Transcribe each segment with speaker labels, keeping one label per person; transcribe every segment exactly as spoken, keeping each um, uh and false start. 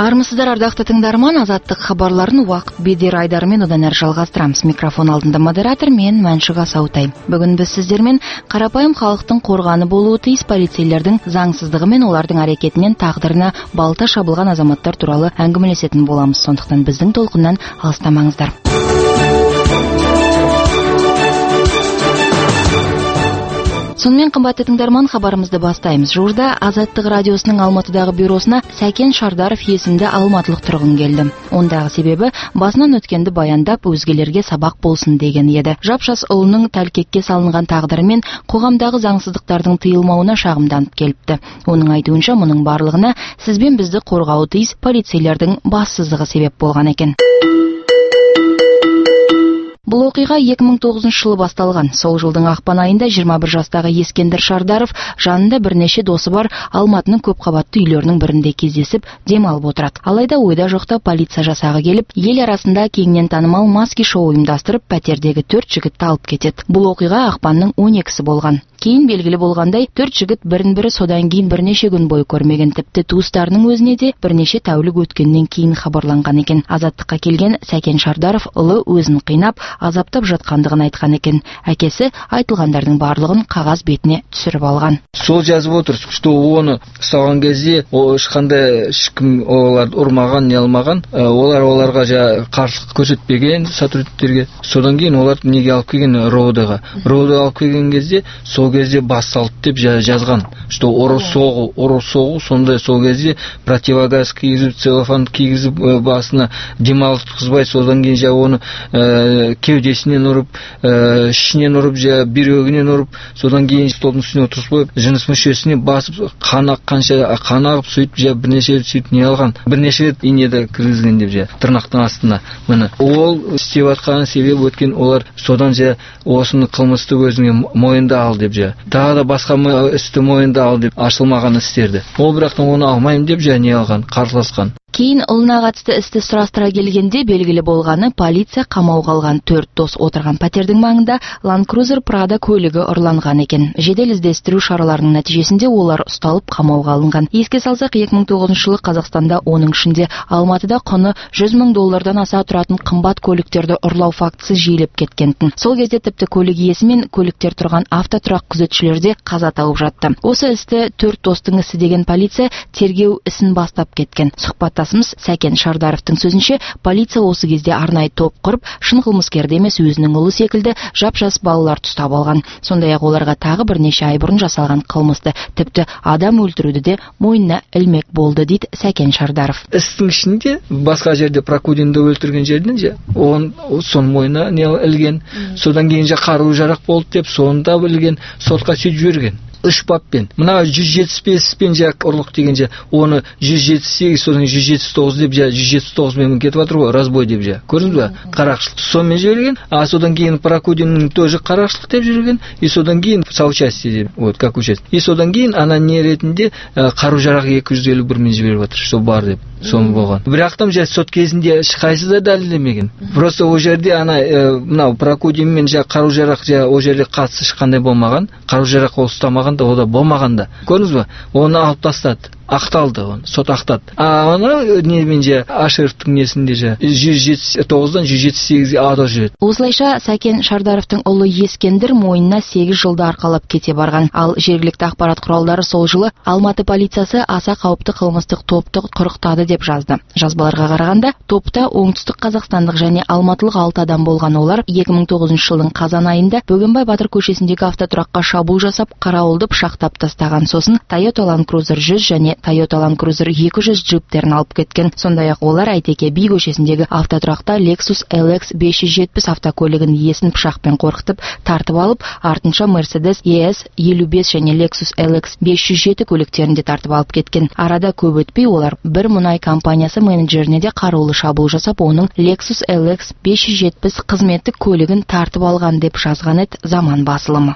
Speaker 1: Армысыздар, ардақты тыңдарман, азаттық хабарларын уақыт бедер айдарымен одан әрі жалғастырамыз. Микрофон алдында модератор мен Мәншүк Асаутай. Бүгін біз сіздермен қарапайым халықтың қорғаны болуы тиіс полицейлердің заңсыздығы мен олардың әрекетінен тағдырына балта шабылған азаматтар туралы әңгімелесетін боламыз. Сондықтан біздің толқыннан алыстамаңыздар. Сонымен қымбатты тыңдарман, хабарымызды бастаймыз. Жуырда Азаттық радиосының Алматыдағы бюросына Сәкен Шардаров есімді алматылық тұрғын келді. Ондағы себебі басынан өткенді баяндап, өзгелерге сабақ болсын деген еді. Жап-жас ұлының тәлкекке салынған тағдыры мен қоғамдағы заңсыздықтардың тыйылмауына шағымданып келіпті. Оның айтуынша, мұның барлығына сіз бен бізді қорғауы тиіс полицейлердің бассыздығы себеп болған екен. Бұл оқиға екі мың тоғызыншы жылы басталған. Сол жылдың ақпан айында жиырма бір жастағы Ескендір Шардаров жанында бірнеше досы бар Алматының көпқабатты үйлерінің бірінде кездесіп, демалып отырады. Алайда ойда жоқта полиция жасағы келіп, ел арасында кеңінен танымал маски шоу ұйымдастырып, пәтердегі төрт жігітті алып кетеді. Бұл оқиға ақпанның он екісі болған. Кейін белгілі болғандай, төрт жігіт бірін-бірі содан кейін бірнеше күн бойы көрмеген, тіпті туыстарының өзіне де бірнеше тәулік өткеннен кейін хабарланған екен. Азаттыққа келген Сәкен Шардаров ұлы өзін қинап, азаптап жатқандығын айтқан екен. Әкесі айтылғандардың барлығын қағаз бетіне түсіріп алған.
Speaker 2: Сол жазып отыр, что оны ұстаған кезде ешқандай ешкім оларды ұрмаған, не алмаған, олар оларға қарсылық көрсетпеген сотрудниктерге. Содан кейін олар неге алып келген РОВД-ға. РОВД алып келген кезде сол кезде басталды деп жазған, что ұры соғу, ұры соғу, сондай сол кезде противогаз кигізіп, целлофан кигізіп басына демалтқызбай, содан кейін жа оны ә, кеудесінен ұрып, ә, ішінен ұрып, жа бүйрегінен ұрып, содан кейін столдың үстіне отырғызып қойып, жыныс мүшесіне басып, қан аққанша қан ағып, сөйтіп жа бірнеше рет сөйтіп не алған, бірнеше рет инеде кіргізген деп жа тырнақтың астына. Міне ол істеп жатқан себебі өткен олар содан жа осыны қылмысты өзіңе мойында ал деп жа. Тағы да басқа істі мойында ал деп ашылмаған істерді. Ол бірақтан оны алмайым деп жа не алған, қарсыласқан.
Speaker 1: Кейін ұлына қатысты істі сұрастыра келгенде белгілі болғаны, полиция қамауға алған төрт дос отырған пәтердің маңында Land Cruiser Prado көлігі ұрланған екен. Жедел іздестіру шараларының нәтижесінде олар ұсталып қамауға алынған. Еске салсақ, екі мың тоғызыншы жылы Қазақстанда, оның ішінде Алматыда құны жүз мың доллардан аса тұратын қымбат көліктерді ұрлау фактісі жиілеп кеткен. Сол кезде тіпті көлік иесі мен көліктер тұрған автотұрақ күзетшілері де қаза тауып жатты. Осы істі төрт достың ісі деген полиция тергеу ісін бастап кеткен. Сұхбат Сәкен Шардаровтың сөзінше, полиция осы кезде арнайы топ құрып, шын қылмыскерді емес өзінің ұлы секілді жап-жас балалар ұстап алған. Сондай-ақ оларға тағы бірнеше ай бұрын жасалған қылмысты, тіпті адам өлтіруді де мойнына ілмек болды, дейді Сәкен Шардаров.
Speaker 2: Істің ішінде басқа жерде Прокудинді өлтірген жерден же, он сон мойнына не ілген, содан кейін же қару жарақ болды деп, сонда білген, сотқа сөйтіп жіберген. Үш баппен. Мына жүз жетпіс беспен жа ұрлық деген жа, оны жүз жетпіс сегіз, содан жүз жетпіс тоғыз деп жа, жүз жетпіс тоғыз мен кетіп жатыр ғой, разбой деп жа. Көрдіңіз ба? Қарақшылық. Сонымен жіберген, а содан кейін Прокудиннің тоже қарақшылық деп жүрген, и содан кейін соучастие деп, вот как участь. И содан кейін ана не ретінде қару-жарақ екі жүз елу бір мен жіберіп жатыр, что бар деп. Соны болған. Бірақ там жа сот кезінде ешқайсысы да дәлелдемеген. Просто о жерде ана мынау Прокудин мен жа қару-жарақ жа о жерде қатысы ешқандай болмаған, қару-жарақ ол ұстамаған да, о да болмаған да. Көрдіңіз ба? Оны алып тастады. Ақталды оны, сот ақтады. А оны немен же Ашировтың несінде же жүз жетпіс тоғыздан жүз жетпіс сегізге ада жүреді.
Speaker 1: Осылайша Сәкен Шардаровтың ұлы Ескендір мойнына сегіз жылда арқалап кете барған. Ал жергілікті ақпарат құралдары сол жылы Алматы полициясы аса қауіпті қылмыстық топты құрықтады деп жазды. Жазбаларға қарағанда, топта оңтүстік қазақстандық және алматылық алты адам болған. Олар екі мың тоғызыншы жылдың қазан айында Бөгенбай Батыр көшесіндегі автотұраққа шабуыл жасап, қарауылды пышақтап тастаған. Сосын Toyota Land Cruiser жүз және Toyota Land Cruiser екі жүз джиптерін алып кеткен. Сондай-ақ олар Әйтеке би көшесіндегі автотұрақта Lexus L X бес жүз жетпіс автокөлігін иесін пышақпен қорқытып тартып алып, артынша Mercedes E S елу бес және Lexus L X бес жүз жеті көліктерін де тартып алып кеткен. Арада көп өтпей олар бір мұнай компаниясы менеджеріне де қарулы шабуыл жасап, оның Lexus L X бес жүз жетпіс қызметтік көлігін тартып алған деп жазған еді Заман басылымы.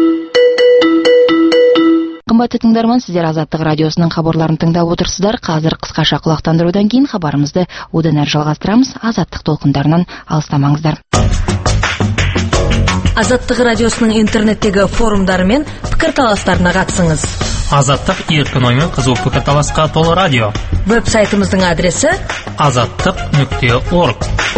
Speaker 1: Қымбатты тыңдарман, сіздер Азаттық радиосының хабарларын тыңдап отырсыздар. Қазір қысқаша құлақтандырудан кейін хабарымызды одан әрі жалғастырамыз. Азаттық толқындарынан алыстамаңыздар.
Speaker 3: Азаттық радиосының интернеттегі форумдары мен пікірталастарына қатысыңыз. Азаттық еркін оймен қызу пікірталасқа толы радио.
Speaker 4: Веб-сайтымыздың адресі
Speaker 3: азаттық нүкте орг.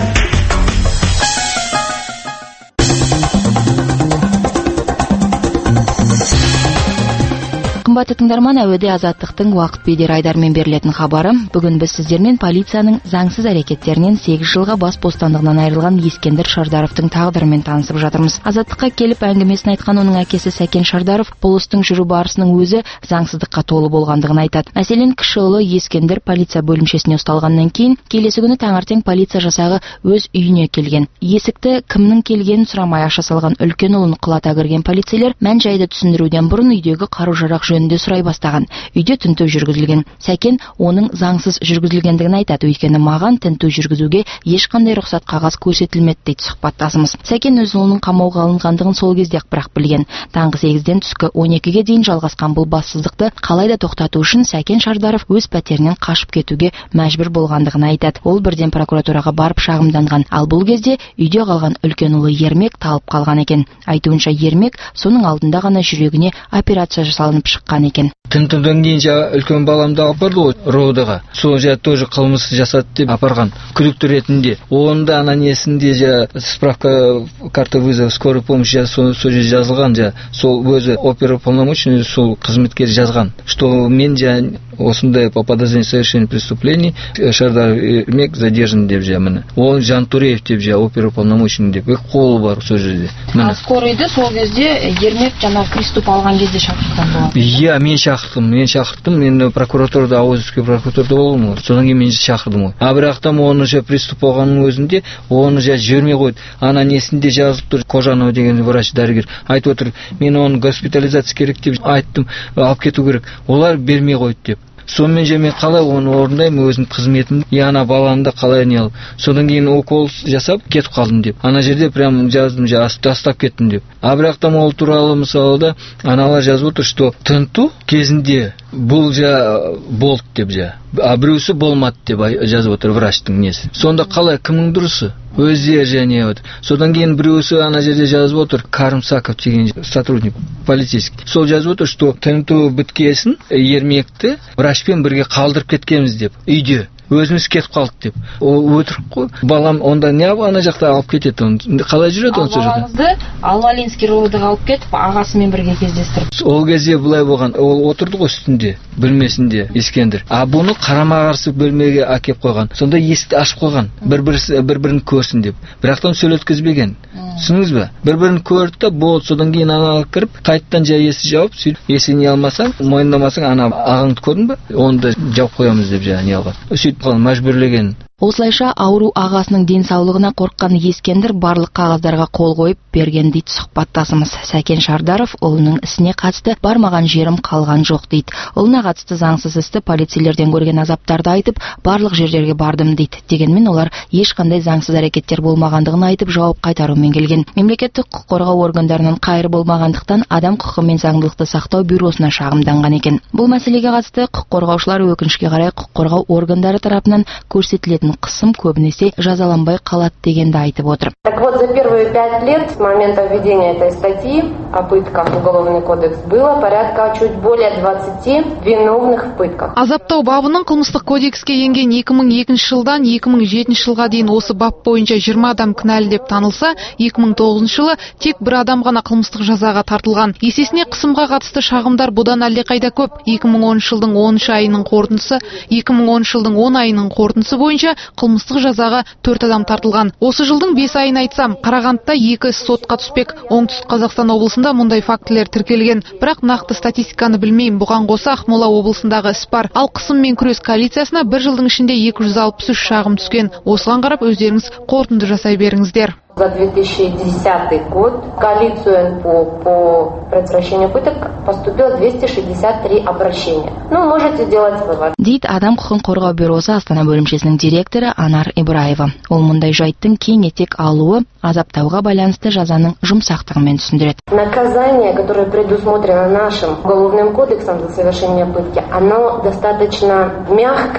Speaker 1: Қымбатты тыңдарман, әуеде азаттықтың уақыт бедер айдармен берілетін хабары. Бүгін біз сіздермен полицияның заңсыз әрекеттерінен сегіз жылға бас бостандығынан айырылған Ескендір Шардаровтың тағдырымен танысып жатырмыз. Азаттыққа келіп әңгімесін айтқан оның әкесі Сәкен Шардаров бұл істің жүру барысының өзі заңсыздыққа толы болғандығын айтады. Мәселен, кіші ұлы Ескендір полиция бөлімшесіне ұсталғаннан кейін келесі күні таңертең полиция жасағы өз үйіне келген. Есікті кімнің келгенін сұрамай аша салған үлкен ұлын құлата кірген полицейлер мән-жайды түсіндіруден бұрын үйдегі қару-жарақ жөнінде сұрай бастаған. Үйде тінту жүргізілген. Сәкен оның заңсыз жүргізілгендігін айтады, өйткені маған тінту жүргізуге ешқандай рұқсат қағаз көрсетілмеді дейді сұхбаттасымыз. Сәкен өз ұлының қамауға алынғандығын сол кезде ақ бірақ білген. Таңғы сегізден түскі он екіге дейін жалғасқан бұл бассыздықты қалайда тоқтату үшін Сәкен Шардаров өз пәтерінен қашып кетуге мәжбүр болғандығын айтады. Ол бірден прокуратураға барып шағымданған. Ал бұл кезде үйде қалған үлкен ұлы Ермек талып қалған екен. Айтуынша Ермек соның алдында ғана жүрегіне операция жасалынып шыққан екен.
Speaker 2: Тінтуден кейін жа үлкен баламды алып барды ғой РОД-ға. Сол жа тоже қылмыс жасады деп апарған күдікті ретінде. Онда ана несінде жа справка карта вызова скорой помощи жа сол жерде жазылған, жа сол өзі оперуполномоченный сол қызметкер жазған, что мен жа осындай по подозрению совершения преступлений Шардаров Ермек задержан деп жа міне. Ол Жантуреев деп жа оперуполномоченный деп қолы бар сол жерде.
Speaker 1: А скорыйды сол кезде Ермек жаңа приступ алған кезде шақыртқан болады.
Speaker 2: Иә, мен шақырттым, мен шақырттым, мен прокуратурада, Ауызовский прокуратурада болдым ғой. Содан кейін мен шақырдым ғой. А бірақ та оны жа приступ болғанның өзінде оны жа жібермей қойды. Ана несінде жазылып тұр, Кожанова деген врач дәрігер айтып отыр, мен оны госпитализация керек деп айттым, алып кету керек. Олар бермей қойды деп. Сонымен же мен қалай оны орындаймын өзім қызметімді, и ана баланы да қалай не алып. Содан кейін укол жасап кетіп қалдым деп. Ана жерде прям жаздым, же тастап кеттім деп. А бірақ та ол туралы мысалы да аналар жазып отыр, что тінту кезінде бұл жа болды деп жа. А біреусі болмады деп жазып отыр врачтың несі. Сонда қалай, кімнің дұрысы? Өздері және вот. Содан кейін біреусі ана жерде жазып отыр, Карымсаков деген сотрудник полицейский. Сол жазып отыр, что тінту біткесін Ермекті врачпен бірге қалдырып кеткенбіз деп, үйде. Өзіміз кетіп қалдық деп. Ол өтірік қой. Балам онда не ана жақта алып кетеді, оны қалай жүреді оны сол жерде?
Speaker 1: Балаңызды Алвалинский ровдыға алып кетіп, ағасымен бірге кездестіріп.
Speaker 2: Ол кезде былай болған, ол отырды ғой үстінде, бөлмесінде Ескендір. А бұны қарама-қарсы бөлмеге әкеп қойған. Сонда есікті ашып қойған, бір-бірін көрсін деп. Бірақтан сөйлеткізбеген. Түсініңіз бе? Бір-бірін көрді да болды. Содан кейін ана кіріп, қайттан жа есі жауып, есіне алмасаң, мойындамасаң, ана ағыңды көрдің бе? Оны да жауып қоямыз деп жа не алған. Мәжбүрлеген.
Speaker 1: Осылайша ауру ағасының денсаулығына қорыққан Ескендір барлық қағаздарға қол қойып берген дейді сұхбаттасымыз. Сәкен Шардаров ұлының ісіне қатысты бармаған жерім қалған жоқ дейді. Ұлына қатысты заңсыз істі полицейлерден көрген азаптарды айтып, барлық жерлерге бардым дейді. Дегенмен олар ешқандай заңсыз әрекеттер болмағандығын айтып жауап қайтарумен келген. Мемлекеттік құқық қорғау органдарынан қайыр болмағандықтан адам құқы мен заңдылықты сақтау бюросына шағымданған екен. Бұл мәселеге қатысты құқық қорғаушылар өкінішке қарай құқық қорғау органдары тарапынан көрсетілетін қысым көбінесе жазаланбай қалады дегенді айтып отыр.
Speaker 5: Так вот, за первые пять лет с момента введения этой статьи о пытках в Уголовный кодекс было порядка чуть более двадцати виновных в пытках.
Speaker 6: Азаптау бабының қылмыстық кодекске енген екі мың екінші жылдан екі мың жетінші жылға дейін осы бап бойынша жиырма адам кінәлі деп танылса, екі мың тоғызыншы жылы тек бір адам ғана қылмыстық жазаға тартылған. Есесіне қысымға қатысты шағымдар бұдан әлдеқайда көп. екі мың оныншы жылдың оныншы айының қорытындысы, екі мың оныншы жылдың он айының қорытындысы бойынша қылмыстық жазаға төрт адам тартылған. Осы жылдың бес айын айтсам, Қарағандыда екі іс сотқа түспек. Оңтүстік Қазақстан облысында мұндай фактілер тіркелген. Бірақ нақты статистиканы білмеймін. Бұған қоса Ақмола облысындағы іс бар. Ал қысыммен күрес коалициясына бір жылдың ішінде екі жүз алпыс үш шағым түскен. Осыған қарап өздеріңіз қорытынды жасай беріңіздер.
Speaker 5: За две тысячи десятый год в коалицию эн пэ о по предотвращению пыток поступило двести шестьдесят три обращения. Ну, можете сделать вывод.
Speaker 1: Дейді адам құқын қорғау бюросы Астана бөлімшесінің директоры Анар Ибраева. Ол мұндай жайттың кең етек алуы азаптауға байланысты жазаның жұмсақтығымен түсіндіреді.
Speaker 5: Наказание, которое предусмотрено нашим уголовным кодексом за совершение пытки, оно достаточно мягкое.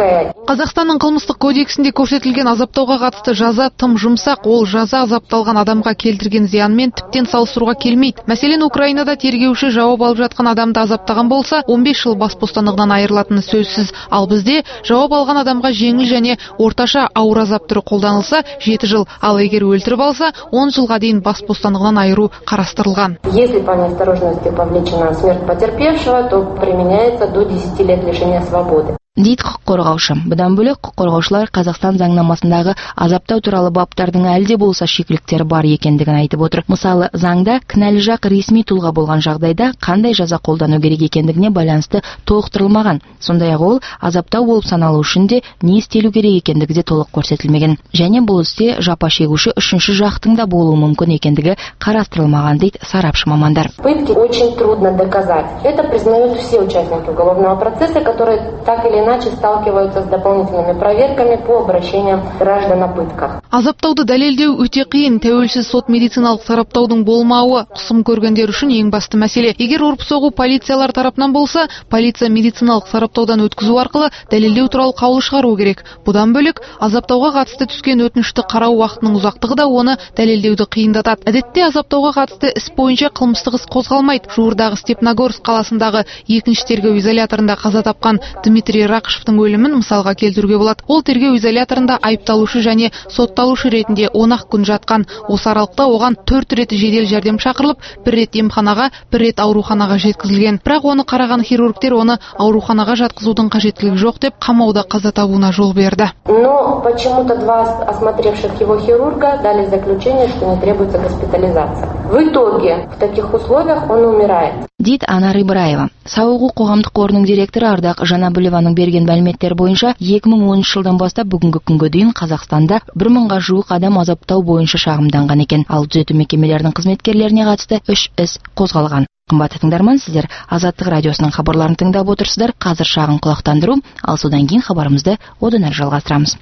Speaker 6: Қазақстанның қылмыстық кодексінде көрсетілген азаптауға қатысты жаза тым жұмсақ, ол жаза азапталған адамға келтірген зиянмен тіптен салыстыруға келмейді. Мәселен, Украинада тергеуші жауап алып жатқан адамды азаптаған болса, он бес жыл бас бостандығынан айырылатыны сөзсіз. Ал бізде жауап алған адамға жеңіл және орташа ауыр азап түрі қолданылса, жеті жыл, ал егер өлтіріп алса, он жылға дейін бас бостандығынан айыру қарастырылған.
Speaker 5: Если по неосторожности повлечена смерть потерпевшего, то применяется до десяти лет лишения свободы.
Speaker 1: Дейді құқық қорғаушы. Бұдан бөлек құқық қорғаушылар Қазақстан заңнамасындағы азаптау туралы баптардың әлде болса шикіліктері бар екендігін айтып отыр. Мысалы, заңда кінәлі жақ ресми тұлға болған жағдайда қандай жаза қолдану керек екендігіне байланысты толықтырылмаған. Сондай-ақ ол азаптау болып саналу үшін де не істелу керек екендігі де толық көрсетілмеген. Және бұл істе жапа шегуші үшінші жақтың да болуы мүмкін екендігі қарастырылмаған, дейді сарапшы мамандар.
Speaker 5: Пытки очень трудно доказать. Это признают все участники уголовного процесса, которые так или иначе сталкиваются с дополнительными проверками по обращениям граждан о пытках.
Speaker 6: Азаптауды дәлелдеу өте қиын. Тәуелсіз сот медициналық сараптаудың болмауы қысым көргендер үшін ең басты мәселе. Егер ұрып-соғу полициялар тарапынан болса, полиция медициналық сараптаудан өткізу арқылы дәлелдеу туралы қаулы шығару керек. Бұдан бөлек, азаптауға қатысты түскен өтінішті қарау уақытының ұзақтығы да оны дәлелдеуді қиындатады. Әдетте азаптауға қатысты іс бойынша қылмыстық іс қозғалмайды. Жуырдағы Степногорск қаласындағы екінші тергеу изоляторында қаза тапқан Дмитрий Рақышевтың өлімін мысалға келтіруге болады. Ол тергеу изоляторында айыпталушы және сотталушы ретінде он ақ күн жатқан. Осы аралықта оған төрт рет жедел жәрдем шақырылып, бір рет емханаға, бір рет ауруханаға жеткізілген. Бірақ оны қараған хирургтер оны ауруханаға жатқызудың қажеттілігі жоқ деп қамауда қаза табуына жол берді.
Speaker 5: Но почему-то два осмотревших его хирурга дали заключение, что не требуется госпитализация. В итоге в таких условиях он умирает.
Speaker 1: Дейді Анар Ибраева. Сауығу қоғамдық қорының директоры Ардақ Жанабілеваның берген мәліметтер бойынша екі мың оныншы жылдан бастап бүгінгі күнге дейін Қазақстанда бір мыңға жуық адам азаптау бойынша шағымданған екен. Ал түзету мекемелерінің қызметкерлеріне қатысты үш іс қозғалған. Қымбатты тыңдарман, сіздер Азаттық радиосының хабарларын тыңдап отырсыздар. Қазір шағын құлақтандыру, ал содан кейін хабарымызды одан әрі жалғастырамыз.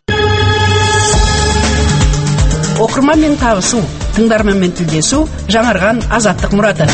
Speaker 7: Оқырманмен табысу, тыңдарманмен тілдесу, жаңарған Азаттық мұраты.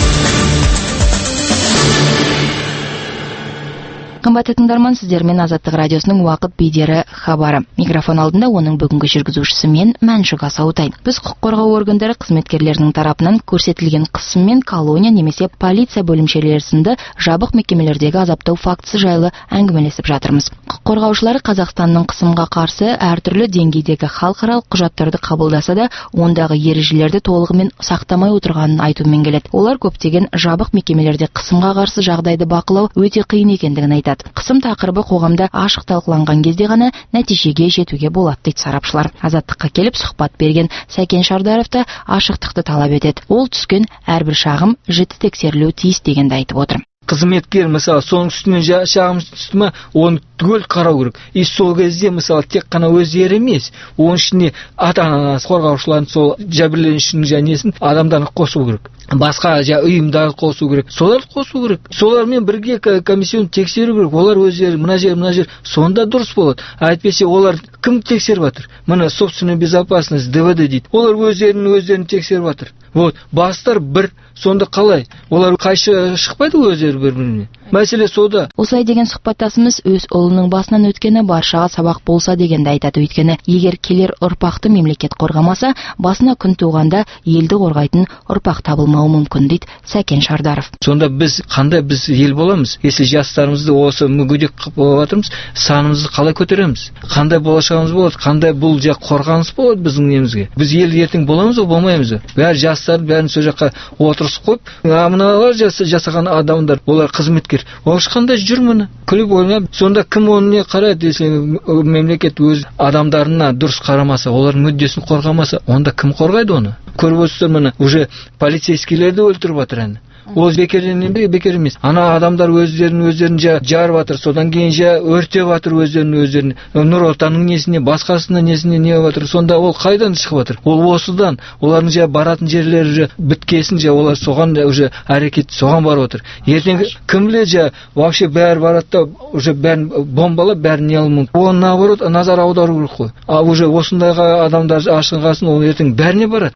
Speaker 1: Қымбатты тыңдарман, сіздермен Азаттық радиосының уақыт бедері хабары. Микрофон алдында оның бүгінгі жүргізушісі мен Мәншүк Асаутай. Біз құқық қорғау органдары қызметкерлерінің тарапынан көрсетілген қысыммен колония немесе полиция бөлімшелері сынды жабық мекемелердегі азаптау фактісі жайлы әңгімелесіп жатырмыз. Құқық қорғаушылары Қазақстанның қысымға қарсы әртүрлі деңгейдегі халықаралық құжаттарды қабылдаса да, ондағы ережелерді толығымен сақтамай отырғанын айтумен келеді. Олар көптеген жабық мекемелерде қысымға қарсы жағдайды бақылау өте қиын екендігін айтады. Қысым тақырыбы қоғамда ашық талқыланған кезде ғана нәтижеге жетуге болады, дейді сарапшылар. Азаттыққа келіп сұхбат берген Сәкен Шардаров та ашықтықты талап етеді. Ол түскен әрбір шағым жіті тексерілуі тиіс дегенді айтып отыр.
Speaker 2: Қызметкер мысалы соның үстінен шағым түсті ме, оны түгел қарау керек. И сол кезде мысалы тек қана өздері емес, оның ішіне ата-анасы, қорғаушылардың сол жәбірленушінің жәнесін адамдарын қосу керек. Басқа жа ұйымдарды қосу керек. Соларды қосу керек. Солармен бірге комиссияны тексеру керек. Олар өздері мына жер, мына жер, сонда дұрыс болады. Әйтпесе олар кім тексеріп жатыр? Мына собственная безопасность ДВД дейді. Олар өздерін өздерін тексеріп жатыр. Вот, бастар бір, сонда қалай? Олар қайшы шықпайды өздері бір-біріне. Мәселе сода.
Speaker 1: Осылай деген сұхбаттасымыз өз ұлының басынан өткені баршаға сабақ болса дегенді айтады. Өйткені егер келер ұрпақты мемлекет қорғамаса, басына күн туғанда елді қорғайтын ұрпақ табылмауы мүмкін, дейді Сәкен Шардаров.
Speaker 2: Сонда біз қандай біз ел боламыз? Если жастарымызды осы мүгедек қылып жатырмыз, санымызды қалай көтереміз? Қандай болашағымыз болады? Қандай бұл жақ қорғаныс болады біздің немізге? Біз ел ертең боламыз ба, болмаймыз ба? Бәрі жастар бәрін сол жаққа отырысып қойып, мыналар жасаған адамдар, олар қызметкер. Ол ешқандай жүр мұны. Күліп ойнап, сонда кім оны не қарайды десе, мемлекет өз адамдарына дұрыс қарамаса, олардың мүддесін қорғамаса, онда кім қорғайды оны? Көріп отырсыздар, мына уже полицейскийлерді өлтіріп жатыр әні. Ол бекерден емес, бекер емес. Ана адамдар өздерін өздерін жарып жатыр, содан кейін жа өртеп жатыр өздерін өздерін. Нұр Отанның несіне, басқасына несіне не жатыр? Сонда ол қайдан шығып жатыр? Ол осыдан, олардың жа баратын жерлері жа біткесін, жа олар соған уже әрекет соған барып жатыр. Ертең кім біледі, жа вообще бәрі барады да уже бәрін бомбалап, бәрін не алу мүмкін. Оны наоборот назар аудару керек қой. А уже осындайға адамдар ашынғасын, ол ертең бәріне барады.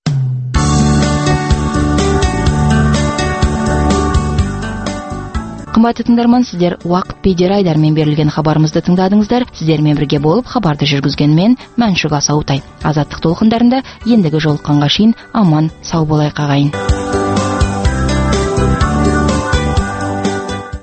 Speaker 1: Кымбатты тыңдарман, сіздер Уақыт Пейдер Айдармен берілген хабарымызды тыңдадыңыздар. Сіздермен бірге болып хабарды жүргізген мен Мәншүк Асаутай. Азаттық толқындарында ендігі жолыққанға шейін аман сау болайық ағайын.